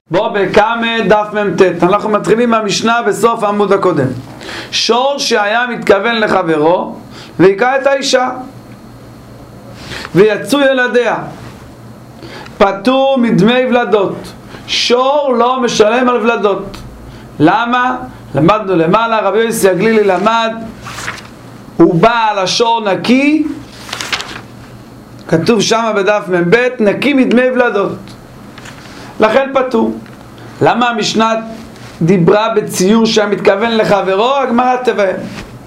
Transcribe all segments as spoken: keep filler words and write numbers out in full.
בוא בקמא דף מ"ט, אנחנו מתחילים מהמשנה בסוף העמוד הקודם. שור שהיה מתכוון לחברו והיכה את האישה ויצאו ילדיה, פטור מדמי ולדות. שור לא משלם על ולדות. למה? למדנו למעלה, רבי יוסי הגלילי למד, הוא בא על השור נקי, כתוב שם בדף מ"ב, נקי מדמי ולדות, לכן פטור. למה המשנה דיברה בציור שהיה מתכוון לחברו? הגמרא תבהר.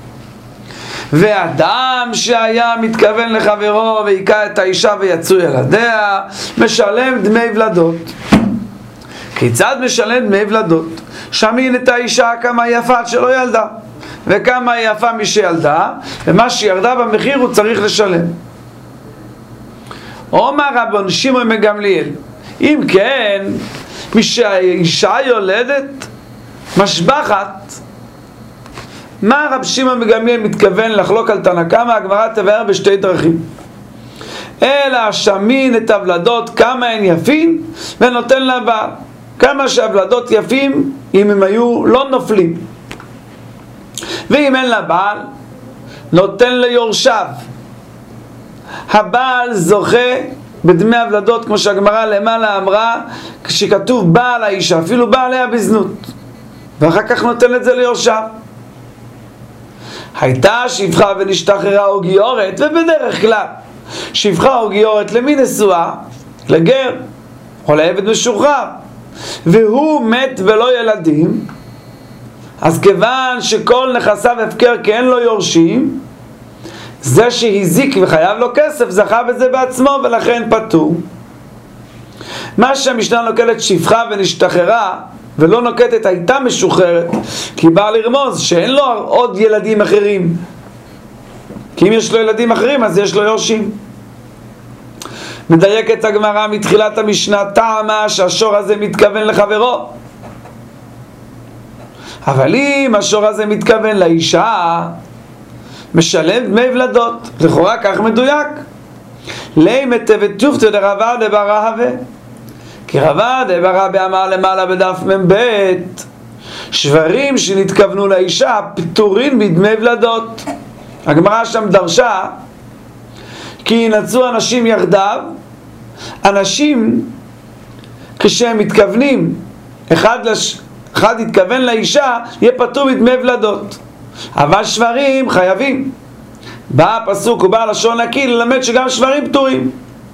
ואדם שהיה מתכוון לחברו והיכה את האישה ויצאו ילדיה, משלם דמי ולדות. כיצד משלם דמי ולדות? שמין את האישה כמה יפה שלא ילדה, וכמה יפה מי שילדה, ומה שירדה במחיר הוא צריך לשלם. אומר רבן שמעון בן גמליאל, אם כן, מי שהאישה יולדת משבחת, מה רב שמעון בן גמליאל מתכוון לחלוק על תנא קמא? הגמרא תבהר בשתי דרכים. אלא שמין את הוולדות כמה הן יפים ונותן לבעל, כמה שהוולדות יפים אם הם היו לא נופלים, ואם אין לבעל נותן ליורשיו. הבעל זוכה בדמי הוולדות, כמו שהגמרא למעלה אמרה, כשכתוב בעל האישה, אפילו בעל היה בזנות, ואחר כך נותן את זה ליורשיו. הייתה שפחה ונשתחררה או גיורת, ובדרך כלל שפחה או גיורת למי נשואה? לגר או לעבד משוחרר, והוא מת ולא ילדים, אז כיוון שכל נכסיו הפקר כי אין לו יורשים, זה שהזיק וחייב לו כסף זכה בזה בעצמו ולכן פטור. מה שהמשנה נוקטת שפחה ונשתחררה ולא נוקטת הייתה משוחררת, כי בא לרמוז שאין לו עוד ילדים אחרים, כי אם יש לו ילדים אחרים אז יש לו יורשים. מדייקת הגמרא מתחילת המשנה, טעמה שהשור הזה מתכוון לחברו, אבל אם השור הזה מתכוון לאישה משלם דמי ולדות. לכאורה כך מדויק. לימתא ותופתא דרבא דבר רהבה, כי רבא דבר רהבה אמר למעלה בדף מ"ב, שברים שנתכוונו לאישה פטורים מדמי ולדות. הגמרא שם דרשה כי ינצאו אנשים יחדיו, אנשים כשהם מתכוונים אחד, לש... אחד יתכוון לאישה יהיה פטור מדמי ולדות, אבל שברים חייבים. בא הפסוק ובא לשון נקי ללמד שגם שברים פטורים.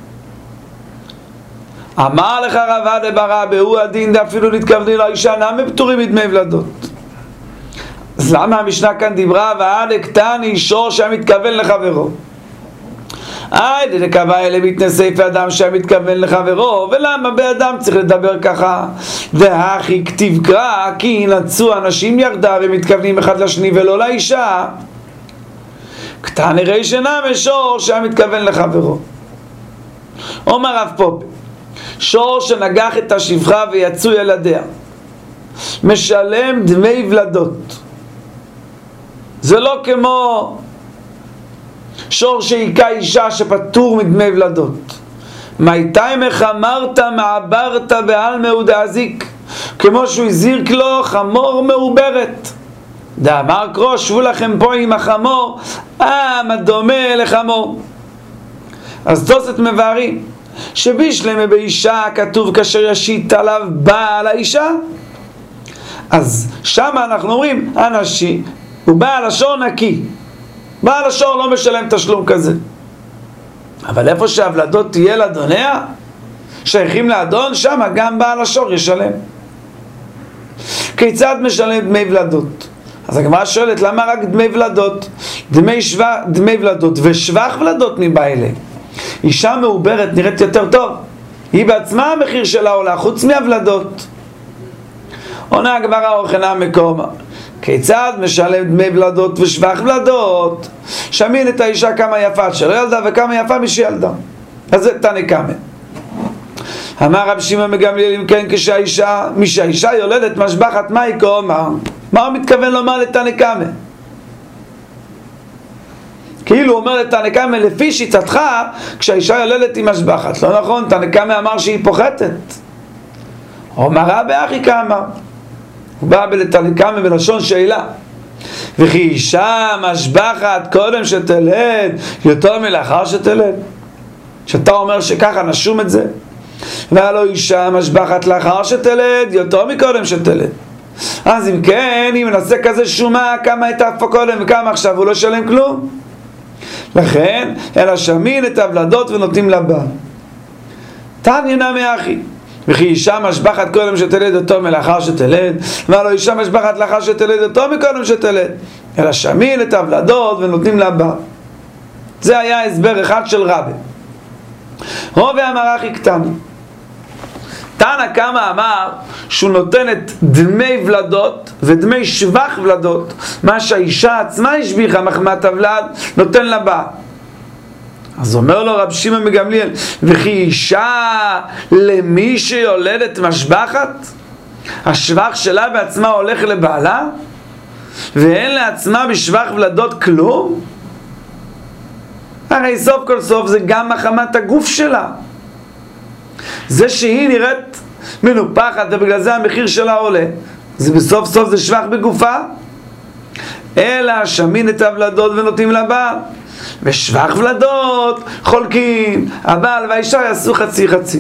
אמר לך רבא דבר רהבה, הוא הדין דאפילו נתכוונו לאישה נמי פטורים מדמי ולדות. אז למה המשנה כאן דיברה ועד הקטני שור שהיה מתכוון לחברו? היי דקבע אלה מתנסף אדם שהיה מתכוון לחברו, ולמה באדם צריך לדבר ככה? והכי כתיב קרא כי ינצאו אנשים יחדיו ומתכוונים אחד לשני ולא לאישה, קטן הרי שנמי שור שהיה מתכוון לחברו. אומר רב פופ, שור שנגח את השפחה ויצאו ילדיה משלם דמי ולדות. זה לא כמו שור שהיכה אישה שפטור מדמי ולדות. מייתיימך אמרת מעברת בעלמא ודאזיק, כמו שהוא הזהיר לו חמור מעוברת. דאמר קרוא שבו לכם פה עם החמור, אה מה דומה לחמור. אז תוספות מבארים שבישלמה באישה כתוב כאשר ישית עליו בעל האישה, אז שם אנחנו אומרים אנשי הוא בעל השור נקי, בעל השור לא משלם תשלום כזה. אבל איפה שהוולדות תהיה לאדוניה, שייכים לאדון, שם גם בעל השור ישלם. כיצד משלם דמי ולדות? אז הגמרא שואלת למה רק דמי ולדות? דמי, שבח, דמי ולדות ושבח ולדות מבא אלה. אישה מעוברת נראית יותר טוב, היא בעצמה המחיר שלה עולה חוץ מהוולדות. עונה הגמרא אורחנה מקום, כיצד משלם דמי ולדות ושבח ולדות? שמין את האישה כמה יפה שלא ילדה וכמה יפה מי שילדה. אז זה תנא קמא. אמר רב שמעון בן גמליאל, אם כן כשהאישה, מי שהאישה יולדת משבחת, מה היא כאומר? מה הוא מתכוון לומר לתנא קמא? כאילו הוא אומר לתנא קמא לפי שיטתך כשהאישה יולדת היא משבחת. לא נכון, תנא קמא אמר שהיא פוחתת. אומר באחי כאמר, הוא בא בלתנקמה בלשון שאלה, וכי אישה משבחת קודם שתלד יותר מלאחר שתלד, שאתה אומר שככה נשום את זה, והלא אישה משבחת לאחר שתלד יותר מקודם שתלד. אז אם כן, אם נעשה כזה שומה, כמה הייתה פה קודם וכמה עכשיו, הוא לא שלם כלום. לכן, אלא שמין את הוולדות ונותנים לבעל. תניא נמי אחי, וכי אישה משבחת קודם שתלד אותו מלאחר שתלד, והלא אישה משבחת לאחר שתלד אותו מקודם שתלד, אלא שמין את הוולדות ונותנים לבעל. זה היה הסבר אחד של רבי. רובה אמר אחי קטני. תנא קמא אמר שהוא נותן את דמי ולדות ודמי שבח ולדות, מה שהאישה עצמה השביחה מחמת הוולד, נותן לבעל. אז אומר לו רב שמעון מגמליאל, וכי אישה למי שיולדת משבחת, השבח שלה בעצמה הולך לבעלה, ואין לעצמה בשבח ולדות כלום? הרי סוף כל סוף זה גם מחמת הגוף שלה. זה שהיא נראית מנופחת ובגלל זה המחיר שלה עולה, זה בסוף סוף זה שבח בגופה. אלא שמין את הוולדות ונותנים לבעל, ושבח ולדות חולקים, הבעל והאישה יעשו חצי חצי.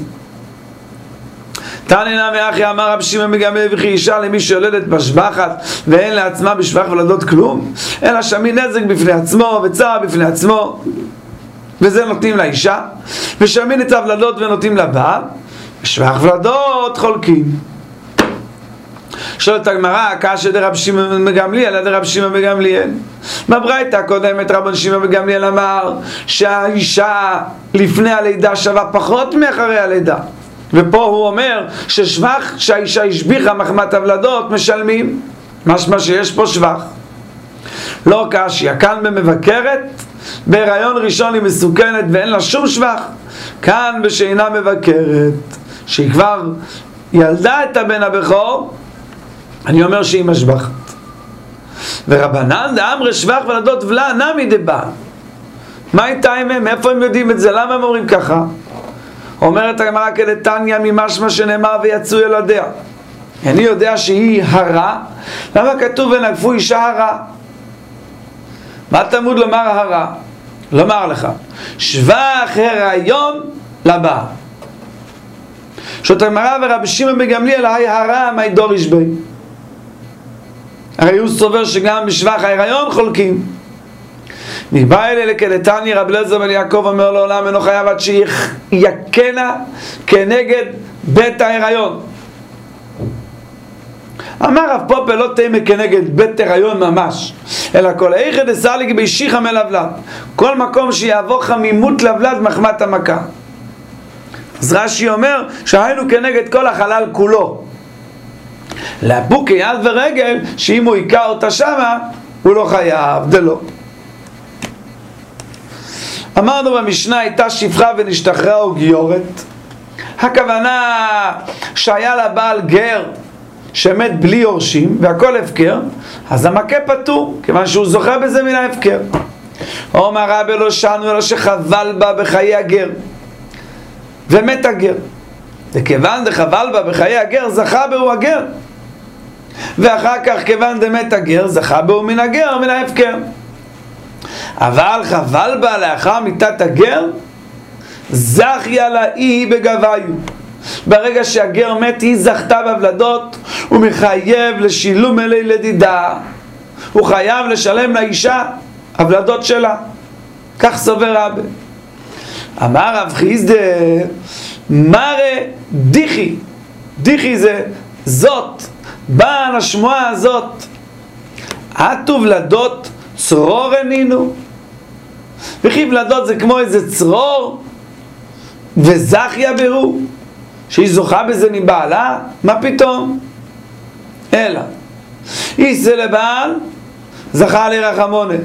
תניא נמי אחי, אמר רב שמעון מגמליאל, וכי אישה למי שיולדת משבחת ואין לעצמה בשבח ולדות כלום, אלא שמין נזק בפני עצמו וצער בפני עצמו, וזה נותנים לאישה, ושמין את הוולדות ונותנים לבעל, ושבח ולדות חולקים. שואלת הגמרא, קשיא דרב שמעון מגמליאל דרב שמעון מגמליאל, בברייתא הקודמת רבן שמעון מגמליאל אמר שהאישה לפני הלידה שווה פחות מאחרי הלידה, ופה הוא אומר ששבח שהאישה השביחה מחמת הוולדות משלמים, משמע שיש פה שבח. לא קשיא, כאן במבקרת, בהיריון ראשון היא מסוכנת ואין לה שום שבח. כאן בשאינה מבקרת, שהיא כבר ילדה את הבן הבכור, אני אומר שהיא משבחת. ורבנן דאמרי שבח ולדות ולה נמי דבעל. מה איתה הם? מאיפה הם יודעים את זה? למה הם אומרים ככה? אומרת הגמרא כדתניא ממשמע שנאמר ויצאו ילדיה. אני יודע שהיא הרה, למה כתוב ונגפו אישה הרה? מה תלמוד לומר הרה? לומר לך שבח הריון לבעל. שאת הגמרא ורבי שמעון מגמליאל היי הרה מי דוריש בי, הרי הוא סובר שגם בשבח ההיריון חולקים. מבא אלה כדתניא רבי אליעזר בן יעקב אומר לעולם אינו חייב עד שיכנה כנגד בית ההיריון. אמר רב פופל לא תימא כנגד בית הריון ממש, אלא כל איכא דסליק בישיחא מלבלב, כל מקום שיעבור חמימות לבלד מחמת המכה. אז רש"י אומר שהיינו כנגד כל החלל כולו, לאבוק יד ורגל, שאם הוא יקע אותה שמה הוא לא חייב, דלא. אמרנו במשנה הייתה שפחה ונשתחררה וגיורת, הכוונה שהיה לה בעל גר שמת בלי יורשים והכל הפקר, אז המכה פטור כיוון שהוא זוכה בזה מן ההפקר. אומר רבי לא שנו אלא שחבל בה בחיי הגר ומת הגר, וכיוון דחבל בה בחיי הגר זכה בהו הגר, ואחר כך כיוון דמת הגר זכה בהו מן הגר מן ההפקר. אבל חבל בה לאחר מיתת הגר זכיה לה היא בגביו, ברגע שהגר מת היא זכתה בוולדות, הוא מחייב לשילום אלי לדידה, הוא חייב לשלם לאישה הוולדות שלה, כך סובר רבי. אמר רב חיסדא מראה דיחי, דיחי זה זאת, באה השמועה הזאת, עטו ולדות צרור ענינו, וכי ולדות זה כמו איזה צרור, וזכיה ברו שהיא זוכה בזה מבעלה, מה פתאום? אלא איסה לבעל זכה לרחמונה,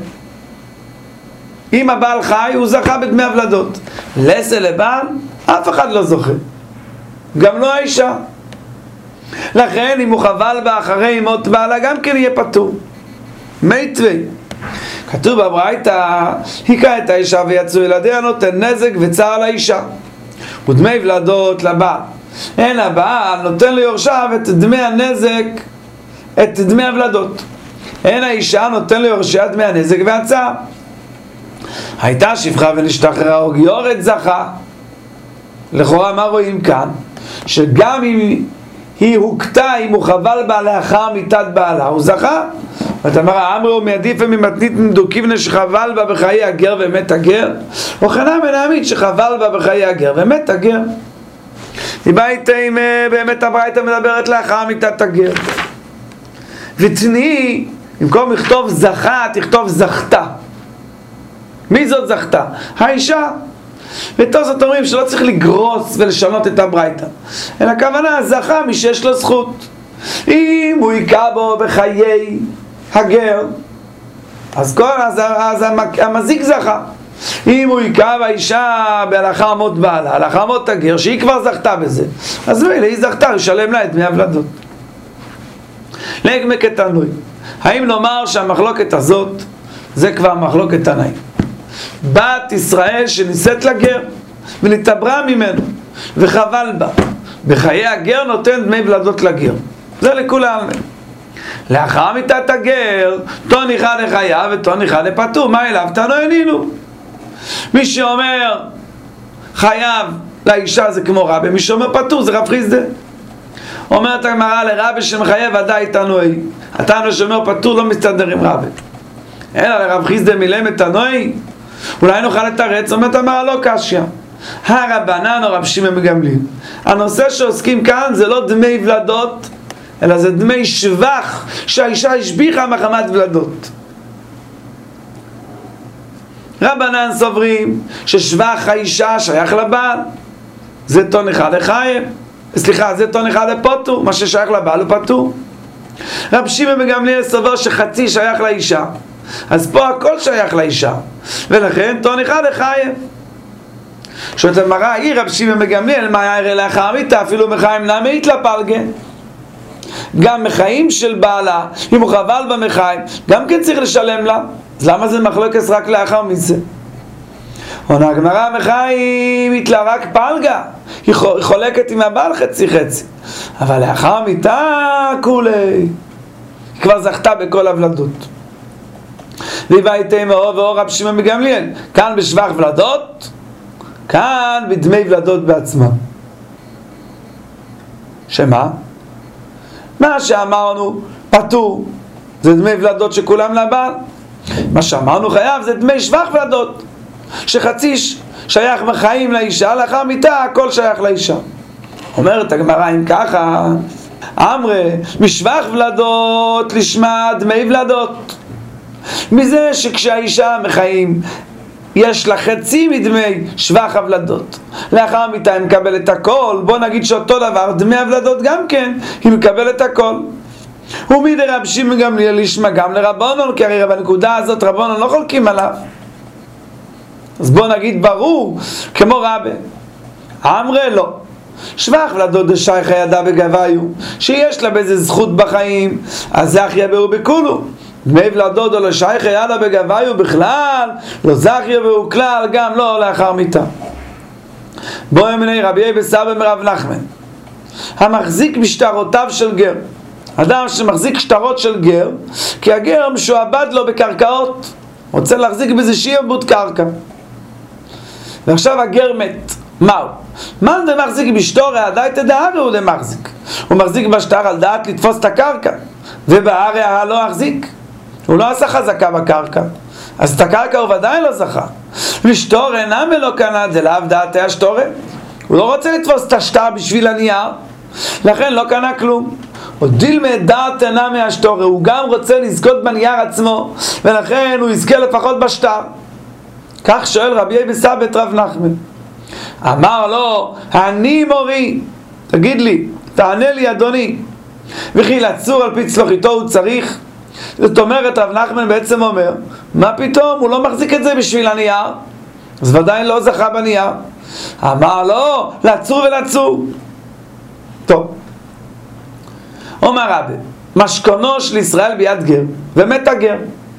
אם הבעל חי הוא זכה בדמי הוולדות, לסה לבעל אף אחד לא זוכה, גם לא האישה. לכן אם הוא חבל בה אחרי מות בעלה גם כן יהיה פטור. מיתווי כתוב בברייתא היכה את האישה ויצאו ילדיה נותן נזק וצער לאישה, ודמי ולדות לבעל, אין הבעל נותן ליורשיו את דמי הנזק, את דמי הוולדות. אין האישה נותן ליורשיה דמי הנזק והצער. הייתה שפחה ונשתחררה או גיורת זכה. לכאורה מה רואים כאן? שגם אם היא הוכתה, אם הוא חבל בה לאחר מיתת בעלה, הוא זכה. ותאמר אמרו מעדיף ממתנית מדוקיבנה שחבל בה בחיי הגר ומת הגר, וכנה מנעמית שחבל בה בחיי הגר ומת הגר. אם באמת הברייתא מדברת לאחר מיתת הגר, ותני, במקום לכתוב זכה, תכתוב זכתה. מי זאת זכתה? האישה. ותוספות אומרים שלא צריך לגרוס ולשנות את הברייתא, אלא הכוונה זכה מי שיש לו זכות. אם הוא היכה בו בחיי הגר, אז, כל, אז, אז המזיק זכה. אם הוא היכה באישה בהלכה מות בעלה, הלכה מות הגר, שהיא כבר זכתה בזה, אז מילא היא זכתה, ישלם לה את דמי הוולדות. לגמק תנוי, האם נאמר שהמחלוקת הזאת זה כבר מחלוקת תנאים? בת ישראל שנישאת לגר ונתעברה ממנו וחבל בה, בחיי הגר נותן דמי ולדות לגר, זה לכולם. לאחר מיתת הגר תון אחד לחייב ותון אחד לפטור, מה אליו תנו ענינו. מי שאומר חייב לאישה זה כמו רבי, מי שאומר פטור זה רב חיסדא. אומרת הגמרא לרבי שמחייב ודאי תנועי, התנא שאומר פטור לא מסתדר עם רבי, אלא לרב חיסדא מלמד תנועי. אולי נוכל לתרץ. אומרת הגמרא לא קשיא, הרבנן או רב שמעון בן גמליאל, הנושא שעוסקים כאן זה לא דמי ולדות, אלא זה דמי שבח שהאישה השביחה מחמת ולדות. רבנן סוברים ששבח האישה שייך לבעל, זה טון אחד לחייב, סליחה, זה טון אחד לפטור, מה ששייך לבעל הוא פטור. רב שמעון בן גמליאל סובר שחצי שייך לאישה, אז פה הכל שייך לאישה, ולכן טון אחד לחייב. שואלת הגמרא, היא רב שמעון בן גמליאל, מה יראה לאחר מיתה אפילו מחיים נמית לפלגה? גם מחיים של בעלה, אם הוא חבל במחיים, גם כן צריך לשלם לה. אז למה זה מחלוקת רק לאחר מיתה? עונה הגמרא, מחיים התלה רק פלגה, היא חולקת עם הבעל חצי חצי, אבל לאחר מיתה כולי, היא כבר זכתה בכל הוולדות. והייתם מאור ואור רב שמעון בן גמליאל, כאן בשבח ולדות, כאן בדמי ולדות בעצמם. שמה? מה שאמרנו פטור זה דמי ולדות שכולם לבעל, מה שאמרנו חייב זה דמי שבח ולדות שחצי שייך בחיים לאישה, לאחר מיתה הכל שייך לאישה. אומרת הגמרא, אם ככה אמרה משבח ולדות לשמה דמי ולדות, מזה שכשהאישה מחיים יש לה חצי מדמי שבח הוולדות, לאחר מיתה היא מקבלת הכל. בוא נגיד שאותו דבר דמי הוולדות גם כן היא מקבלת הכל. ומדי רב שמעון בן גמליאל לשמה גם לרבנן, כי הרי בנקודה הזאת רבנן לא חולקים עליו, אז בוא נגיד ברור כמו רבי אמרה לא, שבח ולדות דשייך ידה בגביו, שיש לה באיזה זכות בחיים, אז זכיה בהו בכולו. דמי ולדות או לשייך ידה בגביו בכלל לא זכיה בהו כלל, גם לא לאחר מיתה. בוא אמני רבי אבא סבא מרב נחמן, המחזיק בשטרותיו של גר, אדם שמחזיק שטרות של גר, כי הגר משועבד לו בקרקעות, רוצה להחזיק בזה שיעבוד קרקע, ועכשיו הגר מת. מהו? מה זה מחזיק בשטור? עדיין תדערי הוא למחזיק, הוא מחזיק בשטר על דעת לתפוס את הקרקע, ובהרי לא החזיק, הוא לא עשה חזקה בקרקע, אז את הקרקע הוא ודאי לא זכה. ושטור אינם ולא קנה, זה לאו דעתי השטורה, הוא לא רוצה לתפוס את השטר בשביל הנייר, לכן לא קנה כלום. עוד דילמה דעת אינה מהשטורה, הוא גם רוצה לזכות בנייר עצמו, ולכן הוא יזכה לפחות בשטר. כך שואל רבי אבא סבא את רב נחמן, אמר לו, אני מורי, תגיד לי, תענה לי אדוני, וכי לצור על פי צלוחיתו הוא צריך? זאת אומרת, רב נחמן בעצם אומר, מה פתאום, הוא לא מחזיק את זה בשביל הנייר, אז ודאי לא זכה בנייר. אמר לו, לצור ולצור. טוב, אומר רבי, משכונו של ישראל ביד גר, ומת הגר,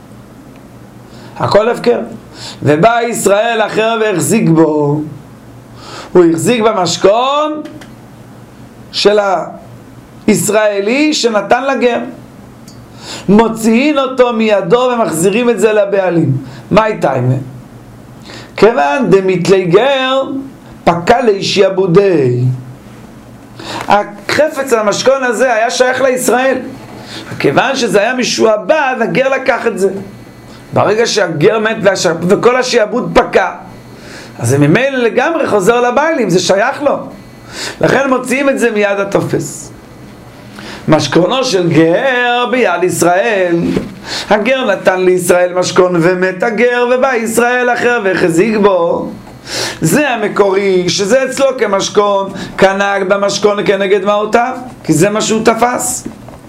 הכל הפקר. ובא ישראל אחר והחזיק בו, הוא החזיק במשכון של הישראלי שנתן לגר. מוציאים אותו מידו ומחזירים את זה לבעלים. מה הייתה עם זה? כיוון דמיתלי גר פקע לישעבודי. החפץ המשכון הזה היה שייך לישראל. כיוון שזה היה משועבד, הגר לקח את זה. ברגע שהגר מת וכל השעבוד פקע, אז זה ממילא לגמרי חוזר לבעלים, זה שייך לו. לכן מוציאים את זה מיד התופס. משכונו של גר ביד ישראל. הגר נתן לישראל משכון ומת הגר, ובא ישראל אחר וחזיק בו. זה המקורי, שזה אצלו כמשכון, קנה במשכון כנגד מעותיו, כי זה מה שהוא תפס.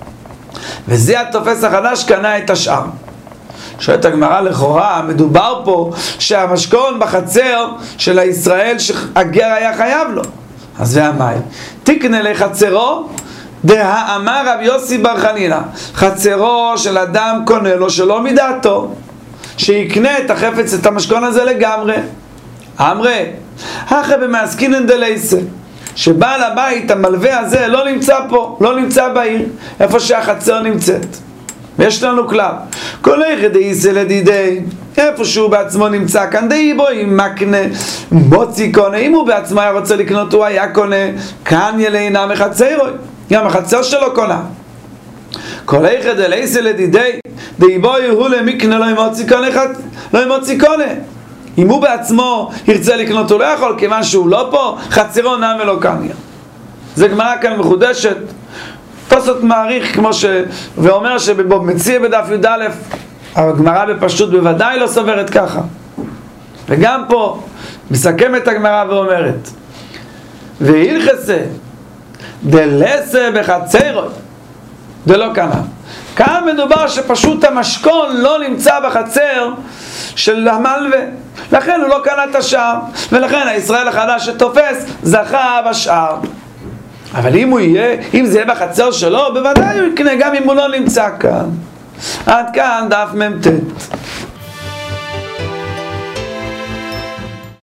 וזה התופס החדש, קנה את השאר. שואלת הגמרא, לכאורה מדובר פה שהמשכון בחצר של הישראל שהגר היה חייב לו. אז זה המים. תקנה לחצרו דהאמר רב יוסי בר חנינא, חצרו של אדם קונה לו שלא מדעתו, שיקנה את החפץ, את המשכון הזה לגמרי. אמרי, אחרי במעסקינן דלייסה, שבעל הבית המלווה הזה לא נמצא פה, לא נמצא בעיר, איפה שהחצר נמצאת. ויש לנו כלל, כל איכא דאיסא לדידי, איפה שהוא בעצמו נמצא כאן, דאי בו אם מקנה מוציא קונה, אם הוא בעצמו היה רוצה לקנות, הוא היה קונה, כאן ילאינה מחצרו, גם החצר שלו קונה. כל איכא דאיסא לדידי, דאי בו הוא למקנה לא ימוציא קונה, לא ימוציא קונה. אם הוא בעצמו ירצה לקנות, הוא לא יכול, כיוון שהוא לא פה, חצרו נם ולא קניה. זה גמרא כאן מחודשת, תוספות מעריך כמו ש... ואומר שבמציע בדף י"א, הגמרא בפשוט בוודאי לא סוברת ככה. וגם פה מסכמת הגמרא ואומרת, והילכסה דלסה בחצרו דלא קנה. כאן מדובר שפשוט המשכון לא נמצא בחצר של המלווה, לכן הוא לא קנה את השאר, ולכן הישראל החדש שתופס זכה בשאר. אבל אם הוא יהיה, אם זה יהיה בחצר שלו, בוודאי הוא יקנה גם אם הוא לא נמצא כאן. עד כאן דף מ"ט.